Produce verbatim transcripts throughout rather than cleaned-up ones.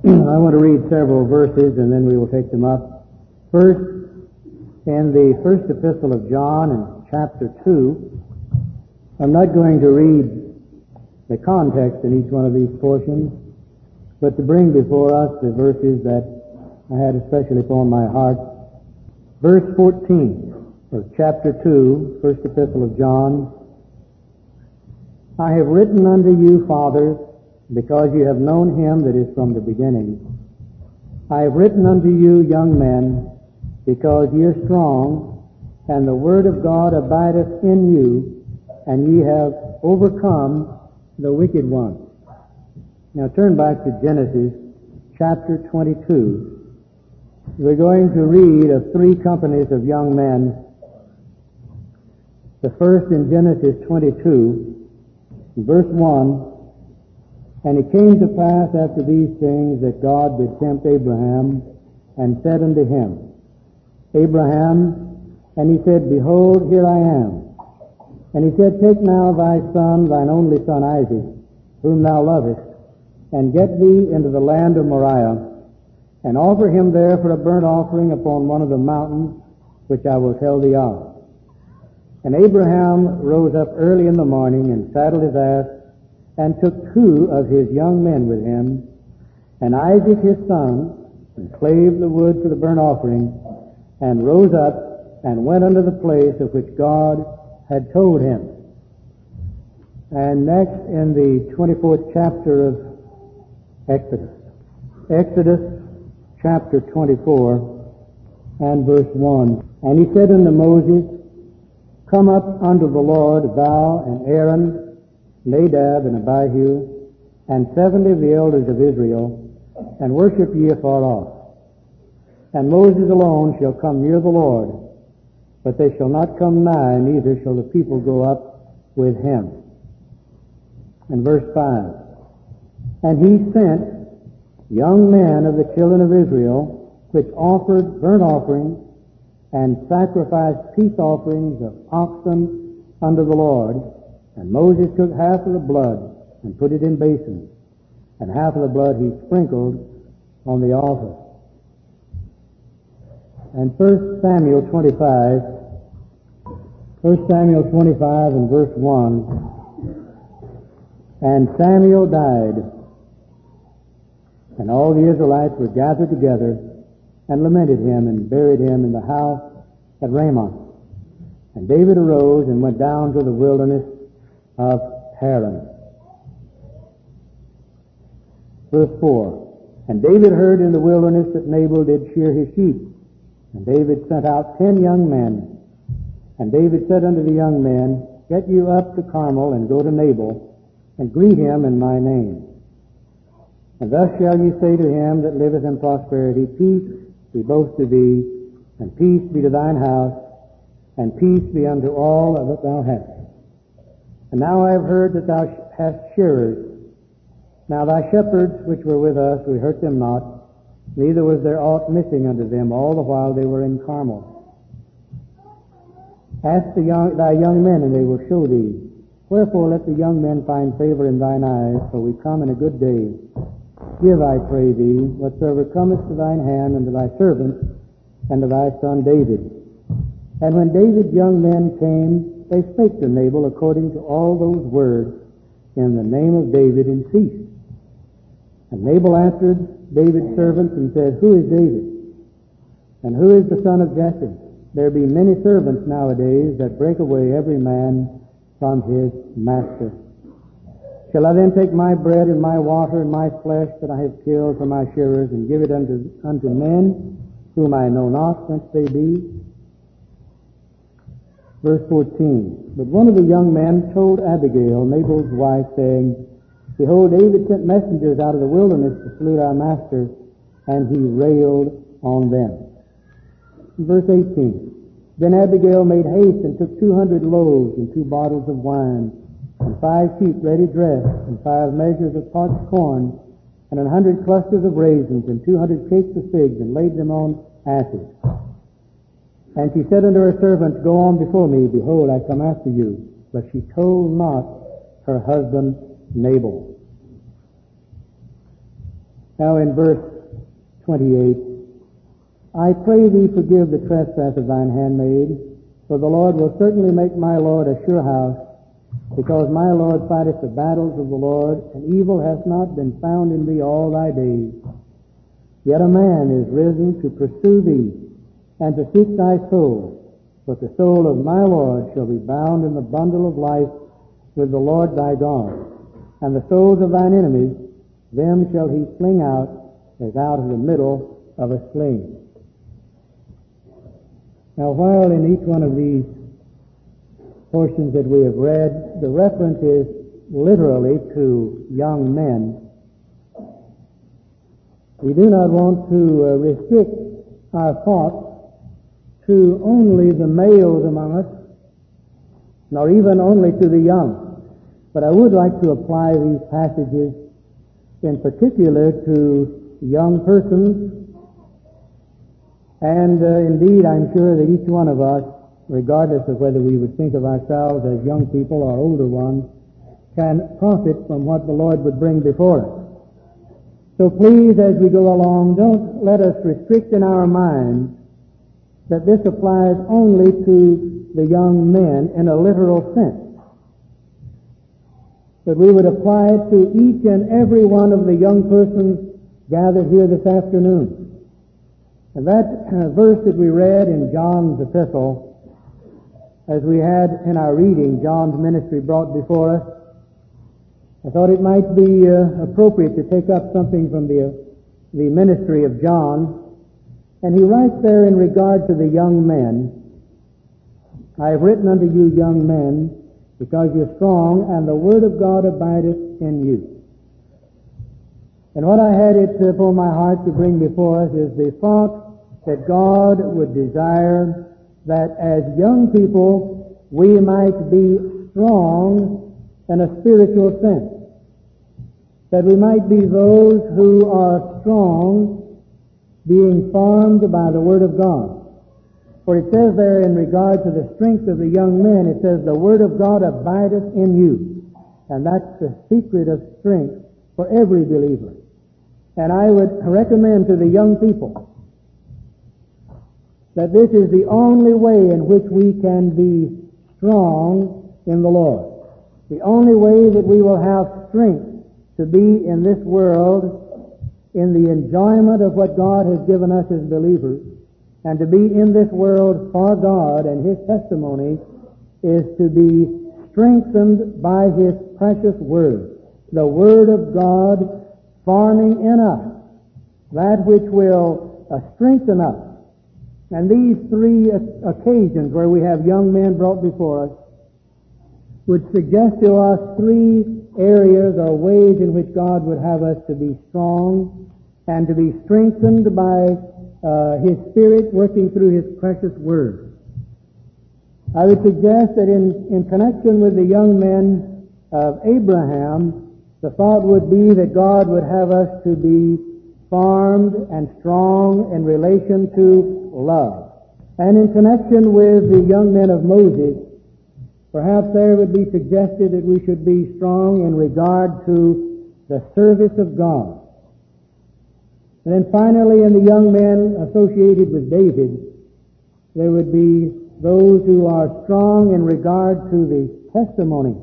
I want to read several verses and then we will take them up. First, in the first epistle of John in chapter two, I'm not going to read the context in each one of these portions, but to bring before us the verses that I had especially upon my heart. Verse fourteen of chapter two, first epistle of John. I have written unto you, fathers, because you have known him that is from the beginning. I have written unto you, young men, because ye are strong, and the word of God abideth in you, and ye have overcome the wicked one. Now turn back to Genesis chapter twenty-two. We're going to read of three companies of young men. The first in Genesis twenty-two, verse one, And it came to pass after these things that God did tempt Abraham, and said unto him, Abraham, and he said, Behold, here I am. And he said, Take now thy son, thine only son Isaac, whom thou lovest, and get thee into the land of Moriah, and offer him there for a burnt offering upon one of the mountains which I will tell thee of. And Abraham rose up early in the morning, and saddled his ass, and took two of his young men with him, and Isaac his son, and clave the wood for the burnt offering, and rose up, and went unto the place of which God had told him. And next in the twenty-fourth chapter of Exodus. Exodus chapter twenty-four and verse one. And he said unto Moses, Come up unto the Lord, thou and Aaron, Nadab and Abihu, and seventy of the elders of Israel, and worship ye afar off. And Moses alone shall come near the Lord, but they shall not come nigh, neither shall the people go up with him. And verse five. And he sent young men of the children of Israel, which offered burnt offerings, and sacrificed peace offerings of oxen unto the Lord. And Moses took half of the blood, and put it in basins, and half of the blood he sprinkled on the altar. And First Samuel twenty-five, First Samuel twenty-five and verse one, And Samuel died, and all the Israelites were gathered together, and lamented him, and buried him in the house at Ramah. And David arose, and went down to the wilderness of Paran. Verse four, And David heard in the wilderness that Nabal did shear his sheep. And David sent out ten young men. And David said unto the young men, Get you up to Carmel, and go to Nabal, and greet him in my name. And thus shall ye say to him that liveth in prosperity, Peace be both to thee, and peace be to thine house, and peace be unto all that thou hast. And now I have heard that thou hast shearers. Now thy shepherds which were with us, we hurt them not, neither was there aught missing unto them all the while they were in Carmel. Ask the young, thy young men, and they will show thee. Wherefore let the young men find favor in thine eyes, for we come in a good day. Give, I pray thee, whatsoever cometh to thine hand, and to thy servant, and to thy son David. And when David's young men came, they spake to Nabal according to all those words in the name of David, and ceased. And Nabal answered David's servants, and said, Who is David? And who is the son of Jesse? There be many servants nowadays that break away every man from his master. Shall I then take my bread and my water and my flesh that I have killed for my shearers, and give it unto, unto men whom I know not whence they be? Verse fourteen. But one of the young men told Abigail, Nabal's wife, saying, Behold, David sent messengers out of the wilderness to salute our master, and he railed on them. Verse eighteen. Then Abigail made haste and took two hundred loaves and two bottles of wine, and five sheep ready dressed, and five measures of parched corn, and an hundred clusters of raisins, and two hundred cakes of figs, and laid them on asses. And she said unto her servants, Go on before me, behold, I come after you. But she told not her husband Nabal. Now in verse twenty-eight, I pray thee forgive the trespass of thine handmaid, for the Lord will certainly make my Lord a sure house, because my Lord fighteth the battles of the Lord, and evil hath not been found in thee all thy days. Yet a man is risen to pursue thee, and to seek thy soul, but the soul of my Lord shall be bound in the bundle of life with the Lord thy God, and the souls of thine enemies, them shall he fling out as out of the middle of a sling. Now, while in each one of these portions that we have read, the reference is literally to young men, we do not want to uh, restrict our thoughts to only the males among us, nor even only to the young. But I would like to apply these passages in particular to young persons. And uh, indeed, I'm sure that each one of us, regardless of whether we would think of ourselves as young people or older ones, can profit from what the Lord would bring before us. So please, as we go along, don't let us restrict in our minds that this applies only to the young men in a literal sense. That we would apply it to each and every one of the young persons gathered here this afternoon. And that uh, verse that we read in John's epistle, as we had in our reading, John's ministry brought before us, I thought it might be uh, appropriate to take up something from the, uh, the ministry of John. And he writes there in regard to the young men, I have written unto you young men, because you're strong, and the word of God abideth in you. And what I had it upon my heart to bring before us is the thought that God would desire that as young people we might be strong in a spiritual sense. That we might be those who are strong, being formed by the Word of God. For it says there in regard to the strength of the young men, it says, the Word of God abideth in you. And that's the secret of strength for every believer. And I would recommend to the young people that this is the only way in which we can be strong in the Lord. The only way that we will have strength to be in this world in the enjoyment of what God has given us as believers, and to be in this world for God and His testimony, is to be strengthened by His precious Word. The Word of God forming in us that which will uh, strengthen us. And these three uh, occasions where we have young men brought before us would suggest to us three areas or ways in which God would have us to be strong and to be strengthened by uh, His Spirit working through His precious Word. I would suggest that in, in connection with the young men of Abraham, the thought would be that God would have us to be formed and strong in relation to love. And in connection with the young men of Moses, perhaps there would be suggested that we should be strong in regard to the service of God. And then finally, in the young men associated with David, there would be those who are strong in regard to the testimony.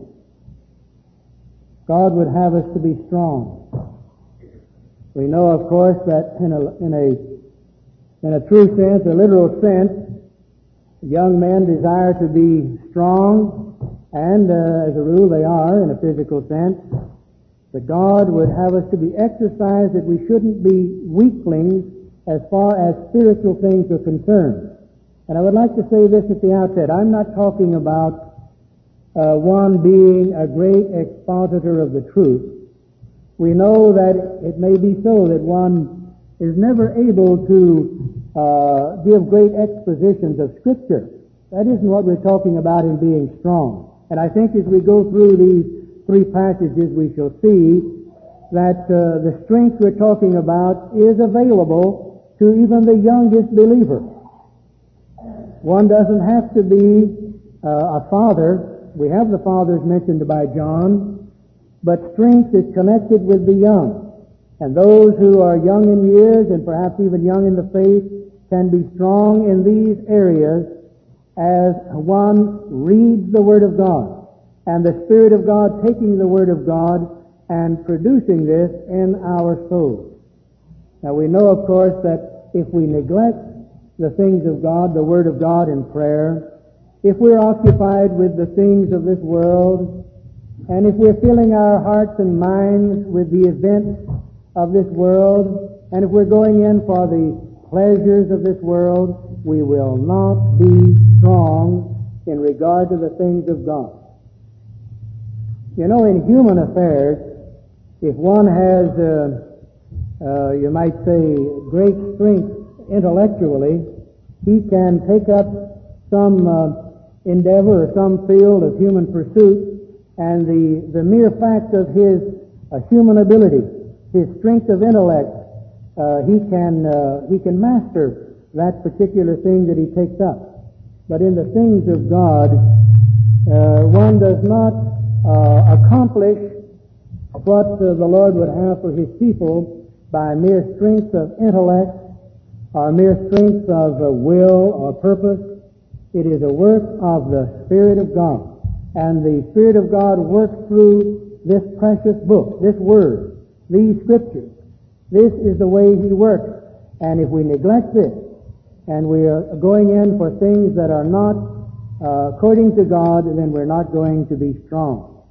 God would have us to be strong. We know, of course, that in a, in a, in a true sense, a literal sense, young men desire to be strong, and uh, as a rule they are in a physical sense. But God would have us to be exercised that we shouldn't be weaklings as far as spiritual things are concerned. And I would like to say this at the outset. I'm not talking about uh, one being a great expositor of the truth. We know that it may be so that one is never able to uh, give great expositions of Scripture. That isn't what we're talking about in being strong. And I think as we go through these three passages, we shall see that uh, the strength we're talking about is available to even the youngest believer. One doesn't have to be uh, a father. We have the fathers mentioned by John, but strength is connected with the young. And those who are young in years and perhaps even young in the faith can be strong in these areas as one reads the Word of God and the Spirit of God taking the Word of God and producing this in our souls. Now we know, of course, that if we neglect the things of God, the Word of God in prayer, if we're occupied with the things of this world, and if we're filling our hearts and minds with the events of this world, and if we're going in for the pleasures of this world, we will not be strong in regard to the things of God. You know, in human affairs, if one has, uh, uh, you might say, great strength intellectually, he can take up some uh, endeavor or some field of human pursuit, and the, the mere fact of his uh, human ability, his strength of intellect, uh, he can uh, he can master that particular thing that he takes up. But in the things of God, uh, one does not uh, accomplish what uh, the Lord would have for His people by mere strength of intellect or mere strength of uh, will or purpose. It is a work of the Spirit of God. And the Spirit of God works through this precious book, this Word, these Scriptures. This is the way He works. And if we neglect this, and we are going in for things that are not uh, according to God, then we're not going to be strong.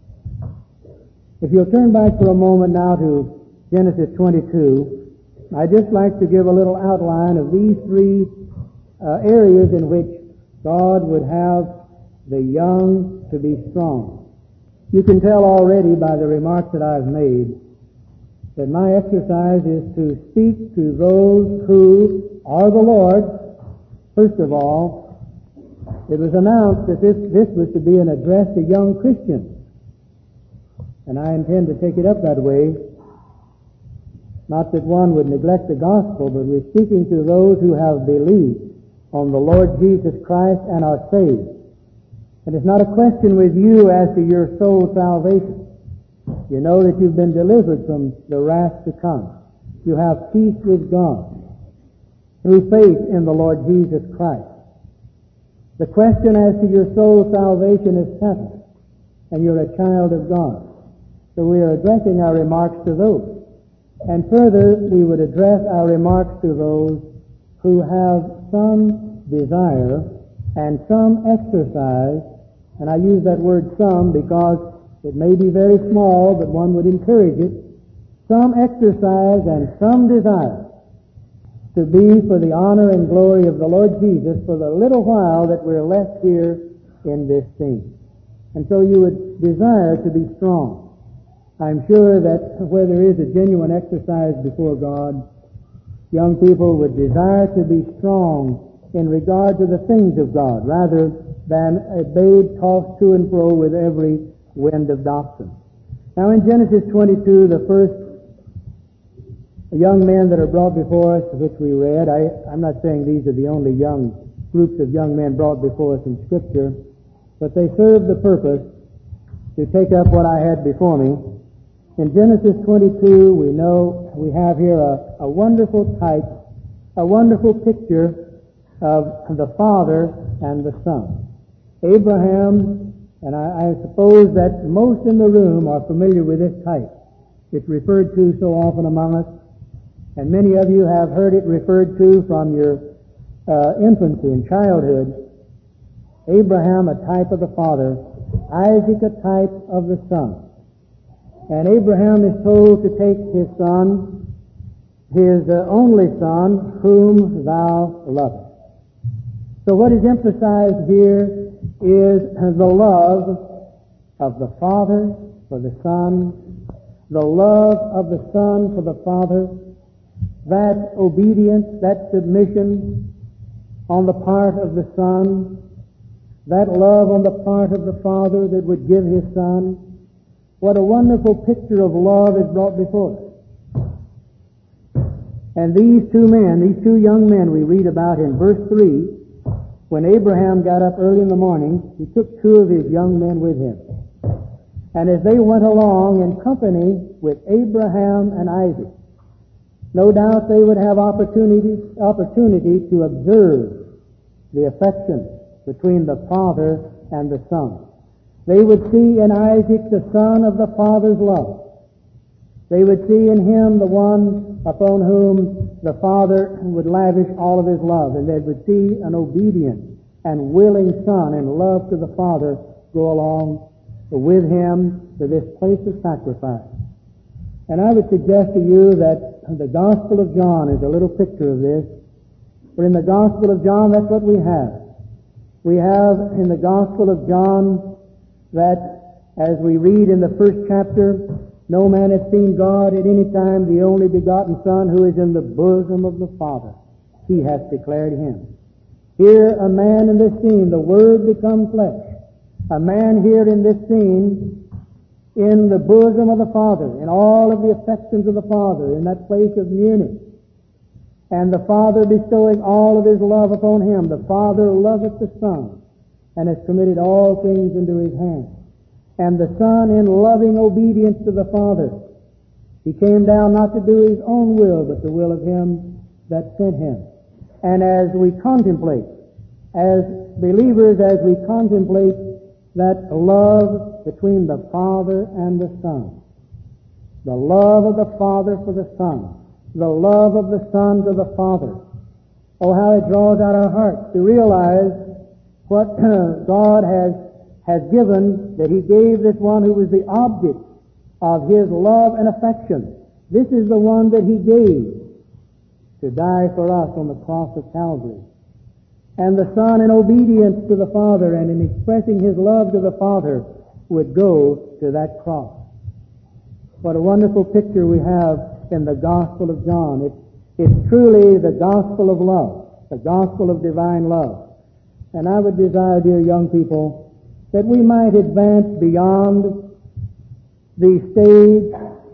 If you'll turn back for a moment now to Genesis twenty-two, I'd just like to give a little outline of these three uh, areas in which God would have the young to be strong. You can tell already by the remarks that I've made that my exercise is to speak to those who are the Lord. First of all, it was announced that this, this was to be an address to young Christians. And I intend to take it up that way. Not that one would neglect the gospel, but we're speaking to those who have believed on the Lord Jesus Christ and are saved. And it's not a question with you as to your soul salvation. You know that you've been delivered from the wrath to come. You have peace with God through faith in the Lord Jesus Christ. The question as to your soul salvation is settled, and you're a child of God. So we are addressing our remarks to those. And further, we would address our remarks to those who have some desire and some exercise, and I use that word some because it may be very small, but one would encourage it, some exercise and some desire to be for the honor and glory of the Lord Jesus for the little while that we're left here in this scene. And so you would desire to be strong. I'm sure that where there is a genuine exercise before God, young people would desire to be strong in regard to the things of God rather than a babe tossed to and fro with every wind of doctrine. Now in Genesis twenty-two, the first young men that are brought before us, which we read, I, I'm not saying these are the only young groups of young men brought before us in Scripture, but they serve the purpose to take up what I had before me. In Genesis twenty-two, we know we have here a, a wonderful type, a wonderful picture of the Father and the Son. Abraham, and I, I suppose that most in the room are familiar with this type. It's referred to so often among us, and many of you have heard it referred to from your uh, infancy and childhood. Abraham, a type of the Father, Isaac, a type of the Son. And Abraham is told to take his son, his uh, only son, whom thou lovest. So what is emphasized here is the love of the Father for the Son, the love of the Son for the Father, that obedience, that submission on the part of the Son, that love on the part of the Father that would give His Son. What a wonderful picture of love is brought before us. And these two men, these two young men we read about in verse three, when Abraham got up early in the morning, he took two of his young men with him. And as they went along in company with Abraham and Isaac, No doubt they would have opportunity, opportunity to observe the affection between the Father and the Son. They would see in Isaac the son of the Father's love. They would see in him the one upon whom the Father would lavish all of his love, and they would see an obedient and willing son in love to the Father go along with him to this place of sacrifice. And I would suggest to you that the Gospel of John is a little picture of this. For in the Gospel of John, that's what we have. We have in the Gospel of John that, as we read in the first chapter, no man hath seen God at any time, the only begotten Son, who is in the bosom of the Father. He hath declared him. Here a man in this scene, the Word become flesh. A man here in this scene, in the bosom of the Father, in all of the affections of the Father, in that place of nearness. And the Father bestowing all of his love upon him. The Father loveth the Son, and has committed all things into his hand. And the Son, in loving obedience to the Father, he came down not to do his own will, but the will of him that sent him. And as we contemplate, as believers, as we contemplate that love between the Father and the Son, the love of the Father for the Son, the love of the Son to the Father, oh, how it draws out our hearts to realize what God has has given, that he gave this one who was the object of his love and affection. This is the one that he gave to die for us on the cross of Calvary. And the Son, in obedience to the Father and in expressing his love to the Father, would go to that cross. What a wonderful picture we have in the Gospel of John. It's, it's truly the gospel of love, the gospel of divine love. And I would desire, dear young people, that we might advance beyond the stage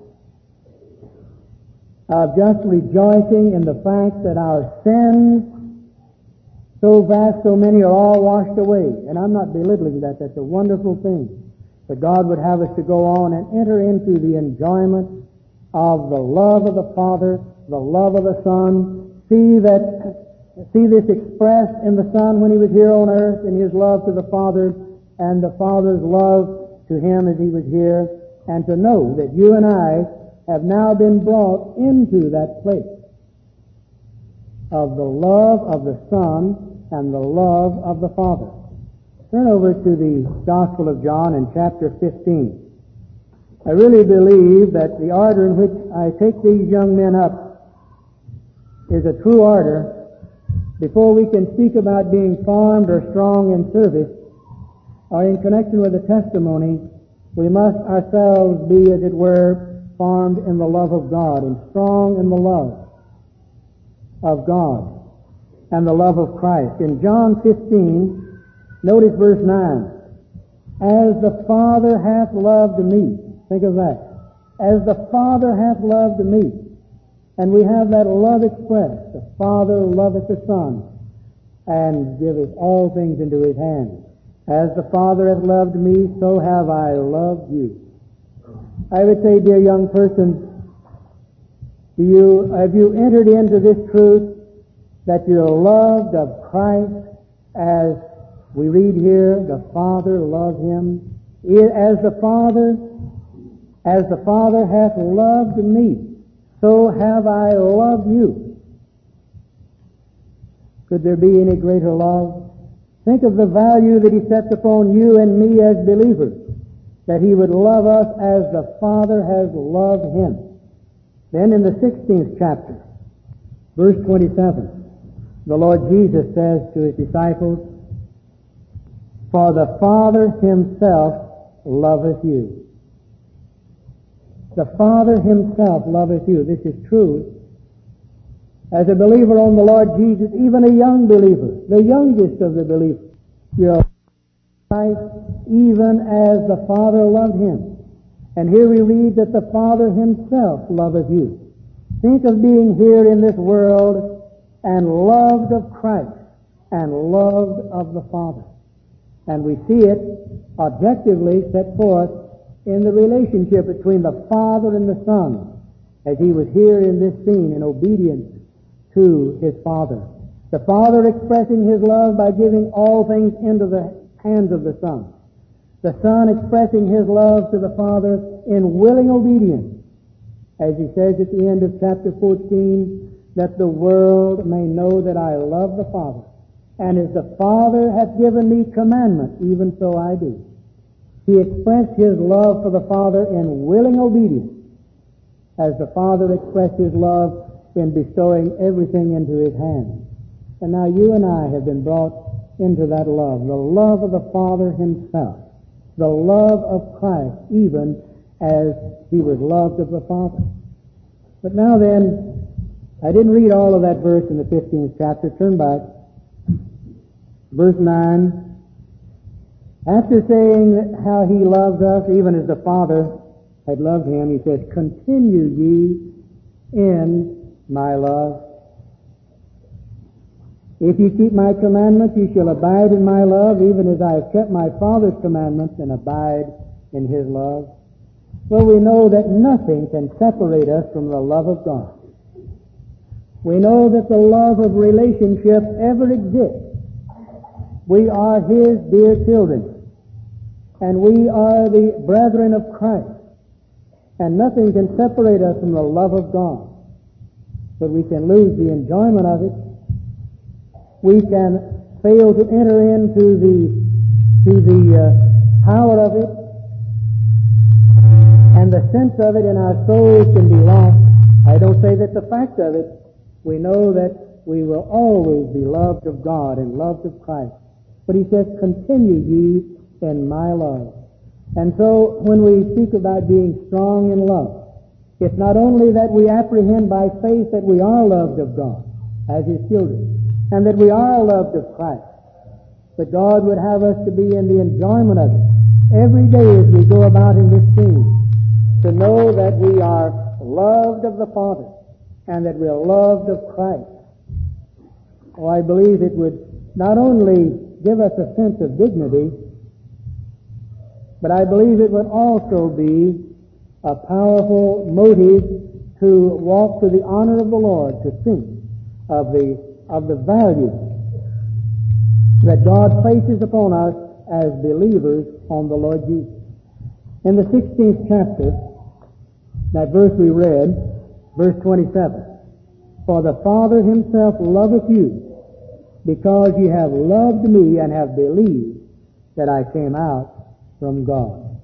of just rejoicing in the fact that our sins, so vast, so many, are all washed away. And I'm not belittling that. That's a wonderful thing. That God would have us to go on and enter into the enjoyment of the love of the Father, the love of the Son. See that, see this expressed in the Son when he was here on earth, in his love to the Father, and the Father's love to him as he was here, and to know that you and I have now been brought into that place of the love of the Son and the love of the Father. Turn over to the Gospel of John in chapter fifteen. I really believe that the order in which I take these young men up is a true order. Before we can speak about being formed or strong in service, or in connection with the testimony, we must ourselves be, as it were, formed in the love of God and strong in the love of God and the love of Christ. In John fifteen, notice verse nine. As the Father hath loved me. Think of that. As the Father hath loved me. And we have that love expressed. The Father loveth the Son and giveth all things into his hand. As the Father hath loved me, so have I loved you. I would say, dear young person, do you, have you entered into this truth that you're loved of Christ as we read here, the Father loved him? As the Father, as the Father hath loved me, so have I loved you. Could there be any greater love? Think of the value that he sets upon you and me as believers, that he would love us as the Father has loved him. Then in the sixteenth chapter, verse twenty-seven, the Lord Jesus says to his disciples, For the Father himself loveth you. The Father himself loveth you. This is true. As a believer on the Lord Jesus, even a young believer, the youngest of the believers, you're Christ even as the Father loved him. And here we read that the Father himself loveth you. Think of being here in this world and loved of Christ and loved of the Father. And we see it objectively set forth in the relationship between the Father and the Son, as he was here in this scene in obedience to his Father. The Father expressing his love by giving all things into the hands of the Son. The Son expressing his love to the Father in willing obedience, as he says at the end of chapter fourteen, that the world may know that I love the Father. And as the Father hath given me commandment, even so I do. He expressed his love for the Father in willing obedience, as the Father expressed his love in bestowing everything into his hands. And now you and I have been brought into that love, the love of the Father himself, the love of Christ, even as he was loved of the Father. But now then, I didn't read all of that verse in the fifteenth chapter. Turn back. Verse nine. After saying how he loves us, even as the Father had loved him, he says, continue ye in my love. If you keep my commandments, you shall abide in my love, even as I have kept my Father's commandments and abide in his love. Well, we know that nothing can separate us from the love of God. We know that the love of relationship ever exists. We are his dear children, and we are the brethren of Christ, and nothing can separate us from the love of God. But we can lose the enjoyment of it. We can fail to enter into the to the uh, power of it, and the sense of it in our souls can be lost. I don't say that the fact of it. We know that we will always be loved of God and loved of Christ. But he says, continue ye in my love. And so when we speak about being strong in love, it's not only that we apprehend by faith that we are loved of God as his children, and that we are loved of Christ, but God would have us to be in the enjoyment of it every day as we go about in this scene, to know that we are loved of the Father and that we are loved of Christ. Oh, I believe it would not only give us a sense of dignity, but I believe it would also be a powerful motive to walk to the honor of the Lord, to think of the of the value that God places upon us as believers on the Lord Jesus. In the sixteenth chapter, that verse we read, verse twenty-seven, for the Father himself loveth you, because ye have loved me and have believed that I came out from God.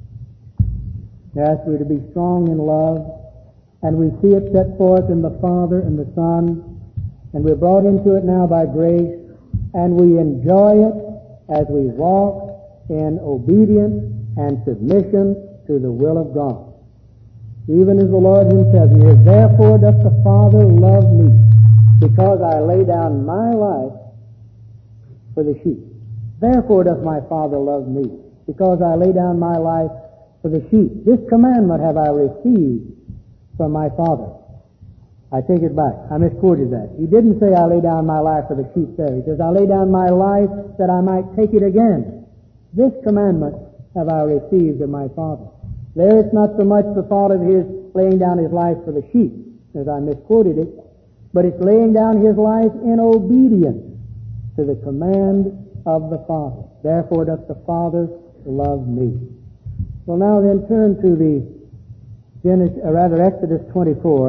Yes, we're to be strong in love, and we see it set forth in the Father and the Son, and we're brought into it now by grace, and we enjoy it as we walk in obedience and submission to the will of God. Even as the Lord himself says, therefore doth the Father love me, because I lay down my life for the sheep. Therefore doth my Father love me, because I lay down my life for the sheep. This commandment have I received from my Father. I take it back. I misquoted that. He didn't say I lay down my life for the sheep there. He says, I lay down my life that I might take it again. This commandment have I received of my Father. There it's not so much the thought of his laying down his life for the sheep, as I misquoted it, but it's laying down his life in obedience to the command of the Father. Therefore doth the Father love me. Well, now then turn to the Genesis, or rather Exodus twenty-four,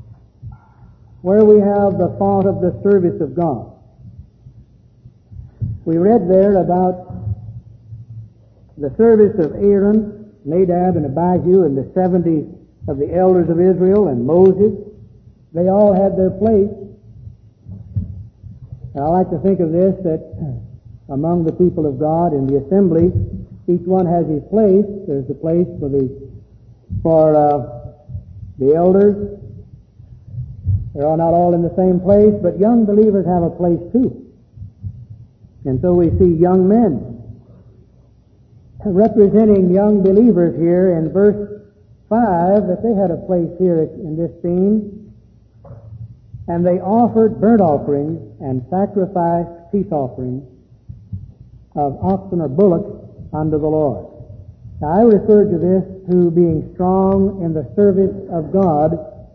where we have the thought of the service of God. We read there about the service of Aaron, Nadab and Abihu, and the seventy of the elders of Israel, and Moses. They all had their place. And I like to think of this, that among the people of God in the assembly, each one has his place. There's a place for the for uh, the elders. They're all not all in the same place, but young believers have a place too. And so we see young men representing young believers here in verse five, that they had a place here in this scene. And they offered burnt offerings and sacrificed peace offerings of oxen or bullocks unto the Lord. Now I refer to this to being strong in the service of God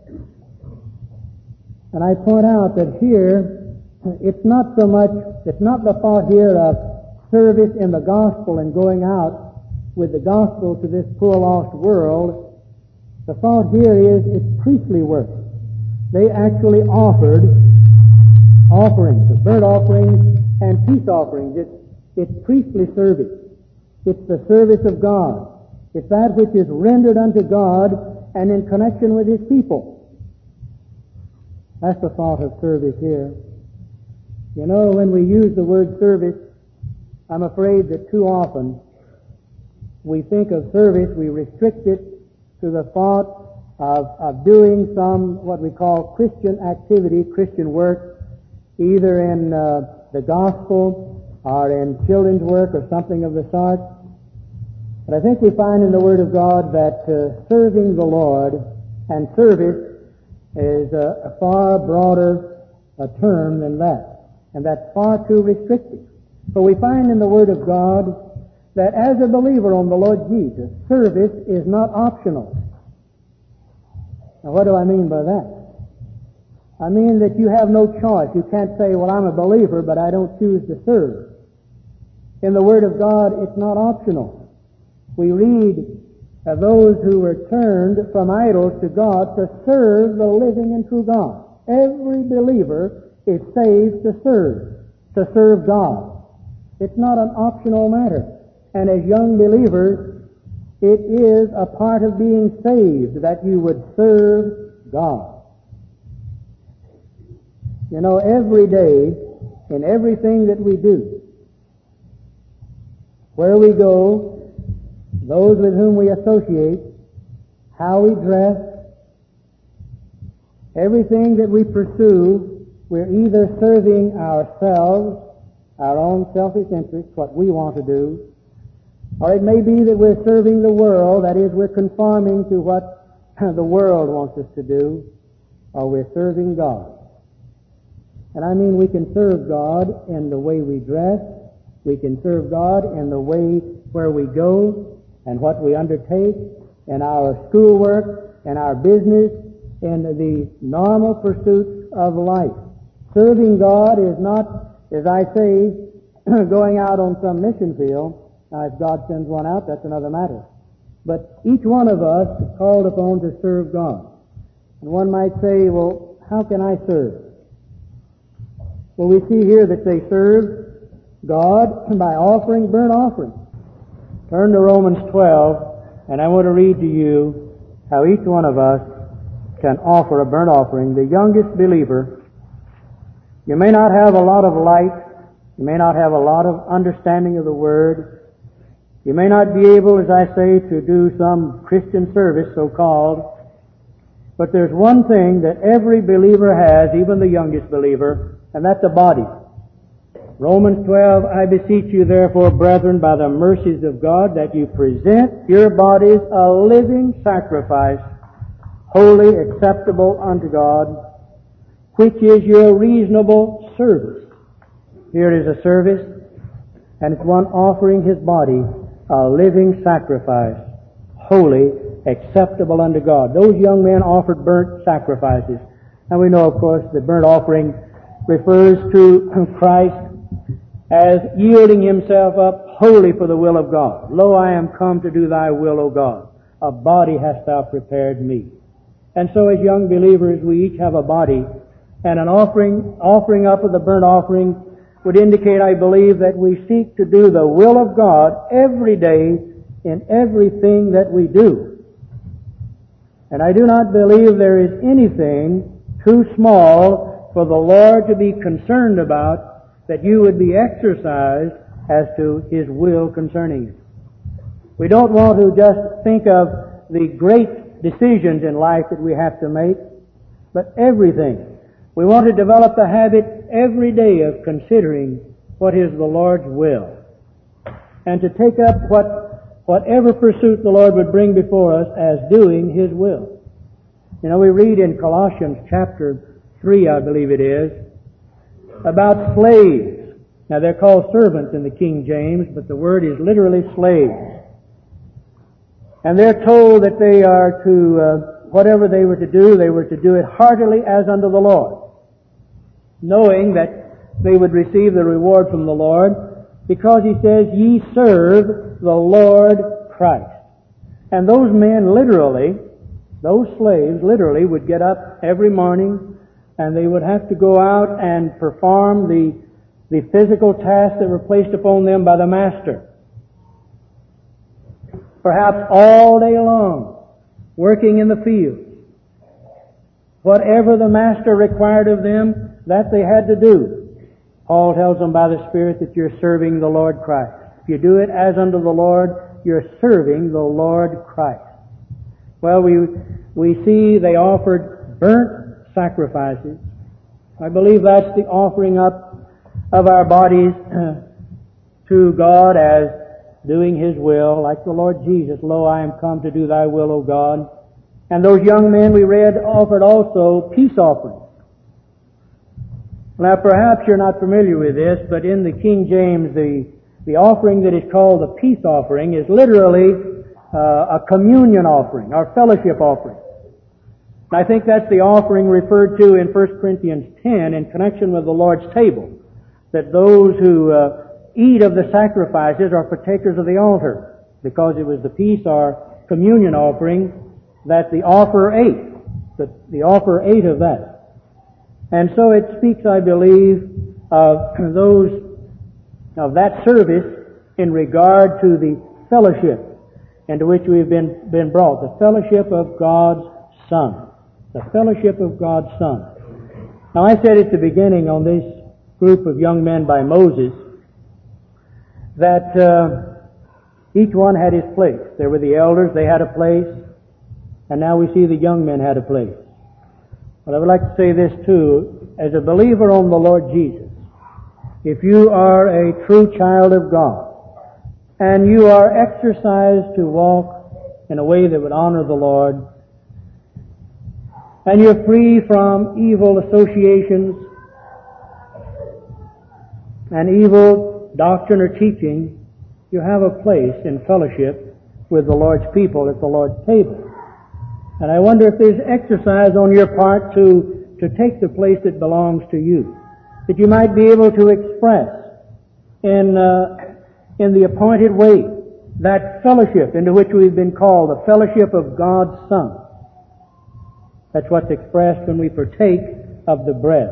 And I point out that here, it's not so much, it's not the thought here of service in the gospel and going out with the gospel to this poor lost world. The thought here is it's priestly work. They actually offered offerings, burnt offerings and peace offerings. It's, it's priestly service. It's the service of God. It's that which is rendered unto God and in connection with His people. That's the thought of service here. You know, when we use the word service, I'm afraid that too often we think of service, we restrict it to the thought of, of doing some what we call Christian activity, Christian work, either in uh, the gospel or in children's work or something of the sort. But I think we find in the Word of God that uh, serving the Lord and service is a, a far broader a term than that. And that's far too restrictive. So we find in the Word of God that as a believer on the Lord Jesus, service is not optional. Now what do I mean by that? I mean that you have no choice. You can't say, well, I'm a believer, but I don't choose to serve. In the Word of God, it's not optional. We read of those who were turned from idols to God to serve the living and true God. Every believer is saved to serve, to serve God. It's not an optional matter. And as young believers, it is a part of being saved that you would serve God. You know, every day, in everything that we do, where we go, those with whom we associate, how we dress, everything that we pursue, we're either serving ourselves, our own selfish interests, what we want to do, or it may be that we're serving the world, that is, we're conforming to what the world wants us to do, or we're serving God. And I mean we can serve God in the way we dress, we can serve God in the way where we go and what we undertake, in our schoolwork, in our business, in the normal pursuits of life. Serving God is not, as I say, going out on some mission field. Now, if God sends one out, that's another matter. But each one of us is called upon to serve God. And one might say, well, how can I serve? Well, we see here that they serve God by offering burnt offerings. Turn to Romans twelve, and I want to read to you how each one of us can offer a burnt offering. The youngest believer, you may not have a lot of light, you may not have a lot of understanding of the Word, you may not be able, as I say, to do some Christian service, so-called, but there's one thing that every believer has, even the youngest believer, and that's a body. Romans twelve, I beseech you therefore, brethren, by the mercies of God, that you present your bodies a living sacrifice, holy, acceptable unto God, which is your reasonable service. Here it is a service, and it's one offering his body, a living sacrifice, holy, acceptable unto God. Those young men offered burnt sacrifices. And we know, of course, the burnt offering refers to Christ as yielding himself up wholly for the will of God. Lo, I am come to do thy will, O God. A body hast thou prepared me. And so as young believers, we each have a body, and an offering, offering up of the burnt offering would indicate, I believe, that we seek to do the will of God every day in everything that we do. And I do not believe there is anything too small for the Lord to be concerned about that you would be exercised as to His will concerning it. We don't want to just think of the great decisions in life that we have to make, but everything. We want to develop the habit every day of considering what is the Lord's will, and to take up what whatever pursuit the Lord would bring before us as doing His will. You know, we read in Colossians chapter three, I believe it is, about slaves. Now, they're called servants in the King James, but the word is literally slaves. And they're told that they are to, uh, whatever they were to do, they were to do it heartily as unto the Lord. knowing that they would receive the reward from the Lord, because he says, ye serve the Lord Christ. And those men literally, those slaves literally would get up every morning and they would have to go out and perform the, the physical tasks that were placed upon them by the master. Perhaps all day long, working in the field. Whatever the master required of them, that they had to do. Paul tells them by the Spirit that you're serving the Lord Christ. If you do it as unto the Lord, you're serving the Lord Christ. Well, we we see they offered burnt sacrifices. I believe that's the offering up of our bodies to God as doing His will, like the Lord Jesus, lo, I am come to do thy will, O God. And those young men we read offered also peace offerings. Now perhaps you're not familiar with this, but in the King James, the, the offering that is called the peace offering is literally uh, a communion offering, or fellowship offering. And I think that's the offering referred to in First Corinthians ten in connection with the Lord's table, that those who uh, eat of the sacrifices are partakers of the altar, because it was the peace or communion offering that the offerer ate. The, the offerer ate of that. And so it speaks, I believe, of those, of that service in regard to the fellowship into which we've been, been brought. The fellowship of God's Son. The fellowship of God's Son. Now I said at the beginning on this group of young men by Moses that uh, each one had his place. There were the elders, they had a place, and now we see the young men had a place. But I would like to say this too, as a believer on the Lord Jesus, if you are a true child of God, and you are exercised to walk in a way that would honor the Lord, and you're free from evil associations and evil doctrine or teaching, you have a place in fellowship with the Lord's people at the Lord's table. And I wonder if there's exercise on your part to, to take the place that belongs to you, that you might be able to express in, uh, in the appointed way that fellowship into which we've been called, the fellowship of God's Son. That's what's expressed when we partake of the bread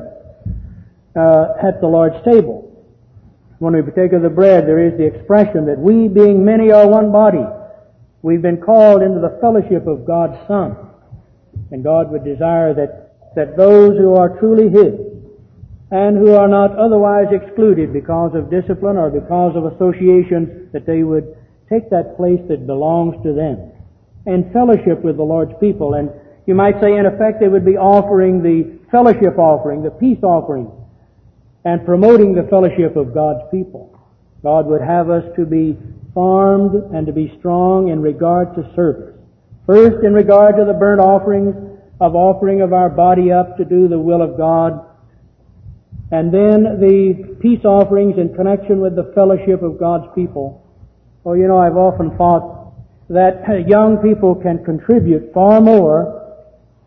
uh, at the Lord's table. When we partake of the bread, there is the expression that we, being many, are one body. We've been called into the fellowship of God's Son. And God would desire that, that those who are truly His and who are not otherwise excluded because of discipline or because of association, that they would take that place that belongs to them and fellowship with the Lord's people. And you might say, in effect, they would be offering the fellowship offering, the peace offering, and promoting the fellowship of God's people. God would have us to be farmed and to be strong in regard to service. First, in regard to the burnt offerings, of offering of our body up to do the will of God, and then the peace offerings in connection with the fellowship of God's people. Oh, you know, I've often thought that young people can contribute far more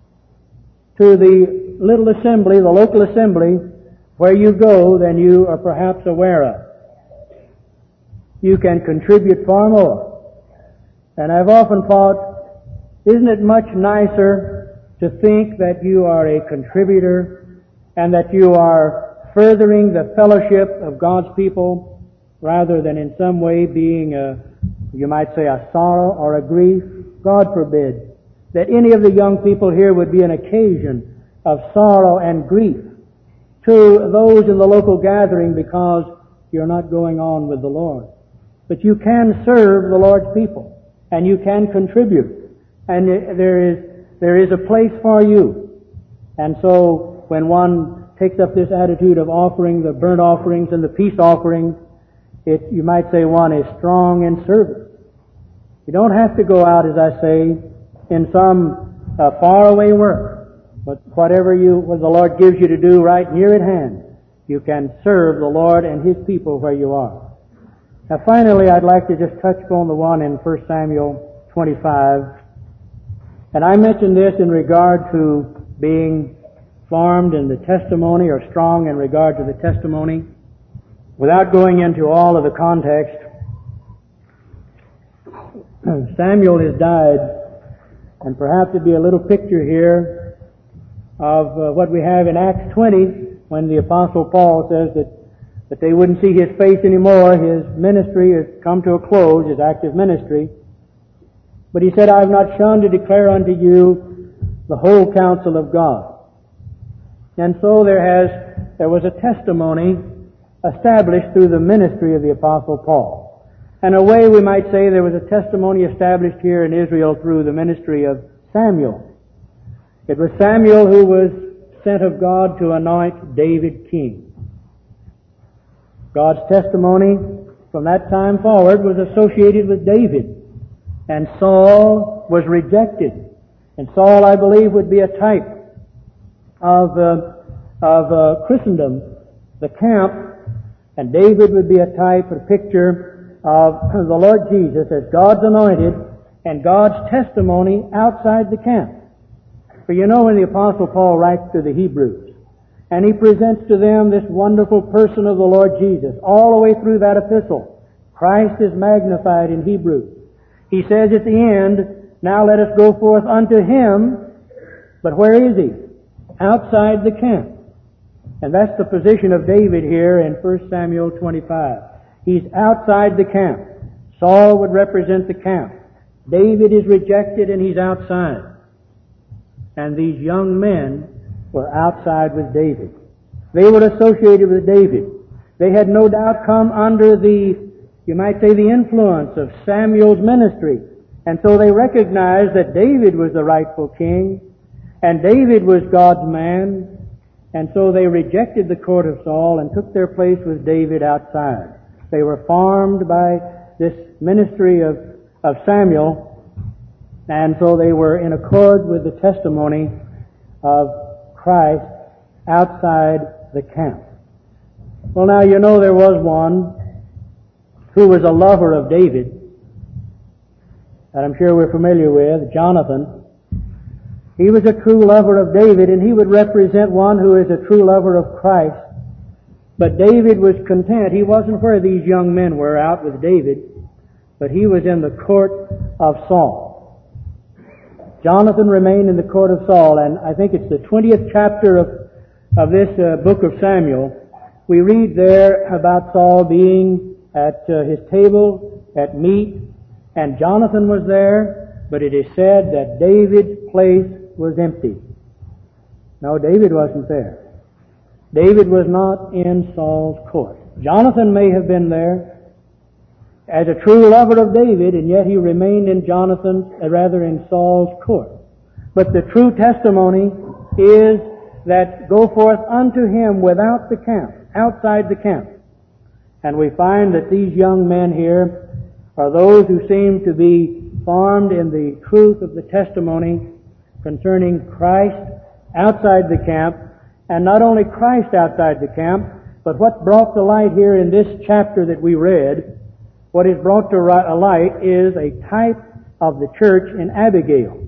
to the little assembly, the local assembly, where you go than you are perhaps aware of. You can contribute far more. And I've often thought, isn't it much nicer to think that you are a contributor and that you are furthering the fellowship of God's people rather than in some way being a, you might say, a sorrow or a grief? God forbid that any of the young people here would be an occasion of sorrow and grief to those in the local gathering because you're not going on with the Lord. But you can serve the Lord's people, and you can contribute, and there is there is a place for you. And so when one takes up this attitude of offering the burnt offerings and the peace offerings, it, you might say one is strong in service. You don't have to go out, as I say, in some uh, faraway work, but whatever you, what the Lord gives you to do right near at hand, you can serve the Lord and His people where you are. Now finally, I'd like to just touch upon the one in First Samuel twenty-five. And I mentioned this in regard to being formed in the testimony or strong in regard to the testimony. Without going into all of the context, Samuel has died, and perhaps it'd be a little picture here of uh, what we have in Acts twenty, when the Apostle Paul says that, that they wouldn't see his face anymore. His ministry has come to a close, his active ministry. But he said, I have not shunned to declare unto you the whole counsel of God. And so there has there was a testimony established through the ministry of the Apostle Paul. In a way, we might say there was a testimony established here in Israel through the ministry of Samuel. It was Samuel who was sent of God to anoint David king. God's testimony from that time forward was associated with David, and Saul was rejected. And Saul, I believe, would be a type of uh, of uh, Christendom, the camp, and David would be a type, a picture of the Lord Jesus as God's anointed and God's testimony outside the camp. For you know, when the Apostle Paul writes to the Hebrews, and he presents to them this wonderful person of the Lord Jesus, all the way through that epistle, Christ is magnified in Hebrews. He says at the end, now let us go forth unto him, but where is he? Outside the camp. And that's the position of David here in First Samuel twenty-five. He's outside the camp. Saul would represent the camp. David is rejected and he's outside. And these young men were outside with David. They were associated with David. They had no doubt come under the, you might say, the influence of Samuel's ministry. And so they recognized that David was the rightful king, and David was God's man. And so they rejected the court of Saul and took their place with David outside. They were formed by this ministry of, of Samuel, and so they were in accord with the testimony of Christ outside the camp. Well, now, you know there was one who was a lover of David, that I'm sure we're familiar with, Jonathan. He was a true lover of David, and he would represent one who is a true lover of Christ. But David was content. He wasn't where these young men were out with David, but he was in the court of Saul. Jonathan remained in the court of Saul, and I think it's the twentieth chapter of, of this uh, book of Samuel. We read there about Saul being at uh, his table at meat, and Jonathan was there, but it is said that David's place was empty. No, David wasn't there. David was not in Saul's court. Jonathan may have been there as a true lover of David, and yet he remained in Jonathan's, uh, rather in Saul's court. But the true testimony is that go forth unto him without the camp, outside the camp. And we find that these young men here are those who seem to be formed in the truth of the testimony concerning Christ outside the camp. And not only Christ outside the camp, but what brought to light here in this chapter that we read, what is brought to light is a type of the church in Abigail.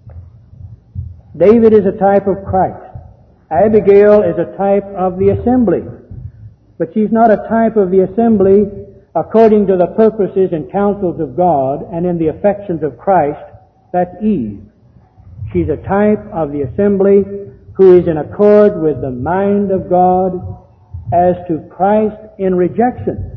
David is a type of Christ. Abigail is a type of the assembly. But she's not a type of the assembly according to the purposes and counsels of God and in the affections of Christ. That's Eve. She's a type of the assembly who is in accord with the mind of God as to Christ in rejection.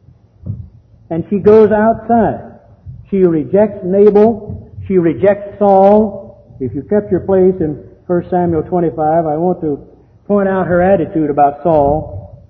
And she goes outside. She rejects Nabal. She rejects Saul. If you kept your place in First Samuel twenty-five, I want to point out her attitude about Saul.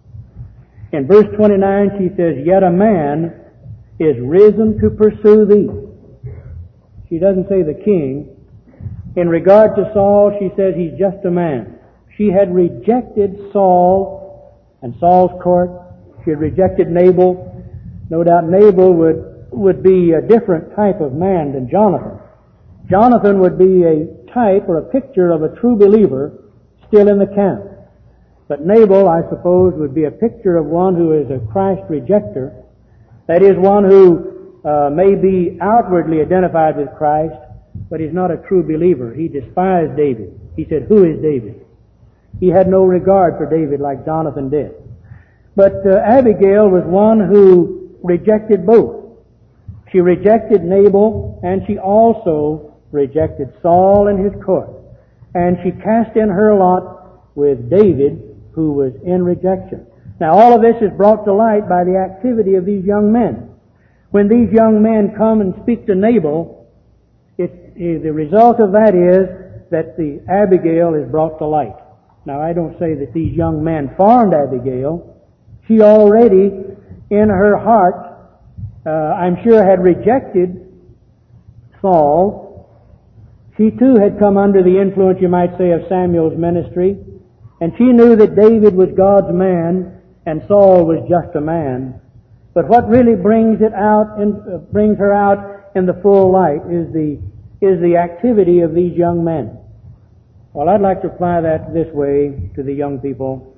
In verse twenty-nine, she says, "Yet a man is risen to pursue thee." She doesn't say the king. In regard to Saul, she says he's just a man. She had rejected Saul and Saul's court. She had rejected Nabal. No doubt Nabal would, would be a different type of man than Jonathan. Jonathan would be a type or a picture of a true believer still in the camp. But Nabal, I suppose, would be a picture of one who is a Christ rejecter. That is, one who uh, may be outwardly identified with Christ, but he's not a true believer. He despised David. He said, "Who is David?" He had no regard for David like Jonathan did. But uh, Abigail was one who rejected both. She rejected Nabal, and she also rejected Saul and his court. And she cast in her lot with David, who was in rejection. Now all of this is brought to light by the activity of these young men. When these young men come and speak to Nabal, it, the result of that is that the Abigail is brought to light. Now I don't say that these young men formed Abigail. She already, in her heart, uh, I'm sure had rejected Saul. She too had come under the influence, you might say, of Samuel's ministry. And she knew that David was God's man and Saul was just a man. But what really brings it out, in, uh, brings her out in the full light is the, is the activity of these young men. Well, I'd like to apply that this way to the young people.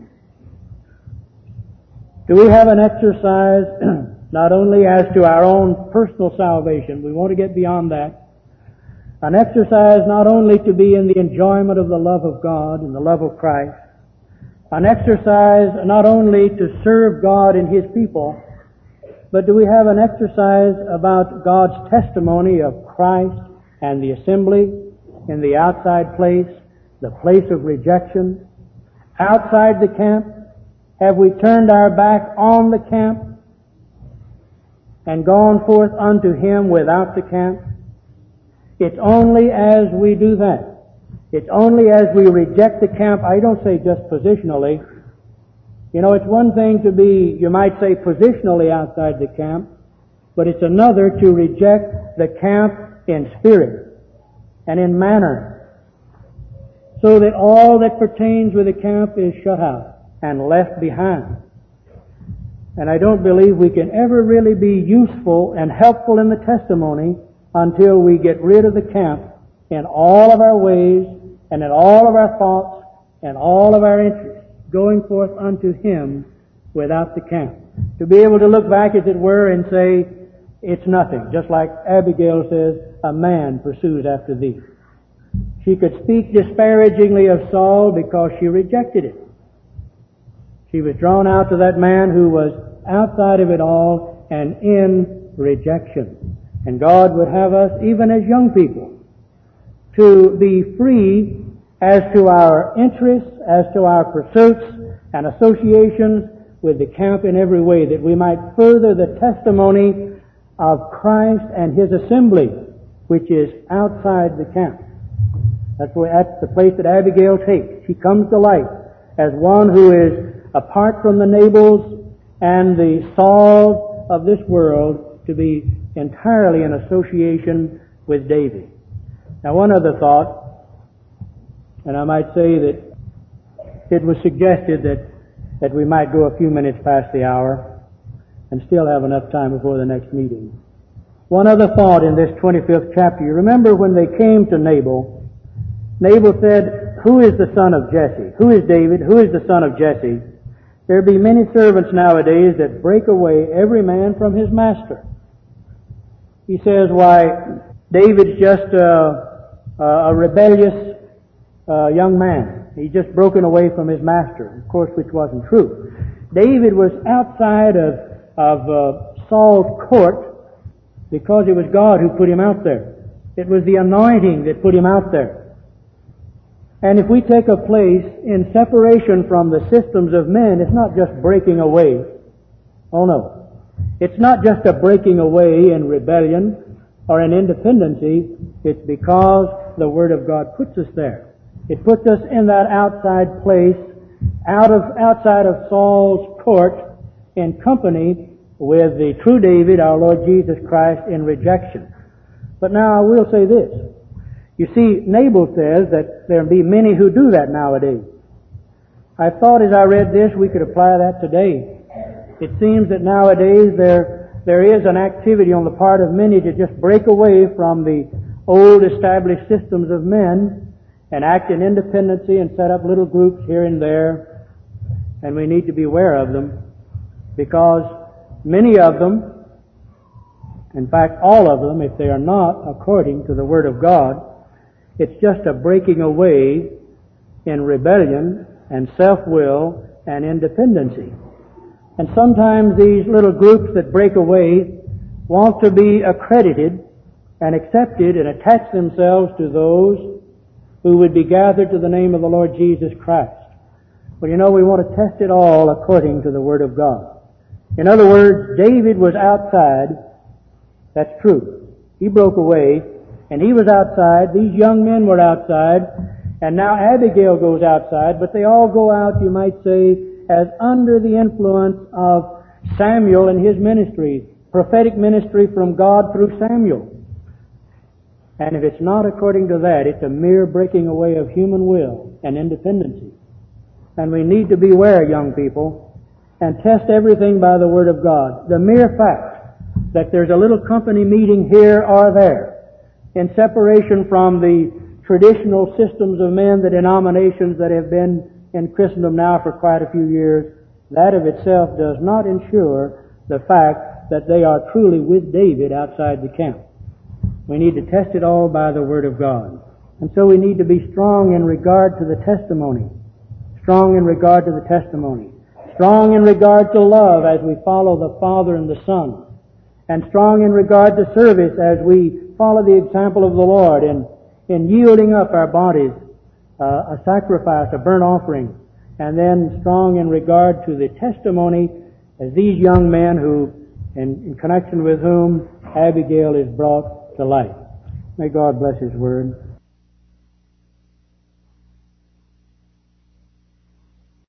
Do we have an exercise not only as to our own personal salvation, we want to get beyond that, an exercise not only to be in the enjoyment of the love of God and the love of Christ, an exercise not only to serve God and His people, but do we have an exercise about God's testimony of Christ and the assembly in the outside place, the place of rejection, outside the camp? Have we turned our back on the camp and gone forth unto Him without the camp? It's only as we do that. It's only as we reject the camp. I don't say just positionally. You know, it's one thing to be, you might say, positionally outside the camp, but it's another to reject the camp in spirit and in manner, so that all that pertains with the camp is shut out and left behind. And I don't believe we can ever really be useful and helpful in the testimony until we get rid of the camp in all of our ways and in all of our thoughts and all of our interests, going forth unto Him without the camp. To be able to look back, as it were, and say, it's nothing. Just like Abigail says, a man pursues after thee. She could speak disparagingly of Saul because she rejected it. She was drawn out to that man who was outside of it all and in rejection. And God would have us, even as young people, to be free as to our interests, as to our pursuits and associations with the camp in every way, that we might further the testimony of Christ and His assembly, which is outside the camp. That's, where, that's the place that Abigail takes. She comes to light as one who is apart from the Nabals and the Sauls of this world, to be entirely in association with David. Now, one other thought, and I might say that it was suggested that, that we might go a few minutes past the hour and still have enough time before the next meeting. One other thought in this twenty-fifth chapter. You remember when they came to Nabal, Nabal said, who is the son of Jesse? Who is David? Who is the son of Jesse? There be many servants nowadays that break away every man from his master. He says, why, David's just a, a rebellious uh, young man. He's just broken away from his master, of course, which wasn't true. David was outside of, of uh, Saul's court because it was God who put him out there. It was the anointing that put him out there. And if we take a place in separation from the systems of men, it's not just breaking away. Oh no. It's not just a breaking away in rebellion or in independency. It's because the Word of God puts us there. It puts us in that outside place, out of outside of Saul's court, in company with the true David, our Lord Jesus Christ, in rejection. But now I will say this. You see, Nabal says that there be many who do that nowadays. I thought as I read this, we could apply that today. It seems that nowadays there, there is an activity on the part of many to just break away from the old established systems of men and act in independency and set up little groups here and there. And we need to be aware of them, because many of them, in fact all of them, if they are not according to the Word of God, it's just a breaking away in rebellion and self-will and independency. And sometimes these little groups that break away want to be accredited and accepted and attach themselves to those who would be gathered to the name of the Lord Jesus Christ. Well, you know, we want to test it all according to the Word of God. In other words, David was outside. That's true. He broke away, and he was outside. These young men were outside, and now Abigail goes outside, but they all go out, you might say, as under the influence of Samuel and his ministry, prophetic ministry from God through Samuel. And if it's not according to that, it's a mere breaking away of human will and independency. And we need to beware, young people, and test everything by the Word of God. The mere fact that there's a little company meeting here or there, in separation from the traditional systems of men, the denominations that have been in Christendom now for quite a few years, that of itself does not ensure the fact that they are truly with David outside the camp. We need to test it all by the Word of God. And so we need to be strong in regard to the testimony. Strong in regard to the testimony. Strong in regard to love as we follow the Father and the Son. And strong in regard to service as we follow the example of the Lord in, in yielding up our bodies, uh, a sacrifice, a burnt offering. And then strong in regard to the testimony as these young men who, in, in connection with whom Abigail is brought to light. May God bless His Word.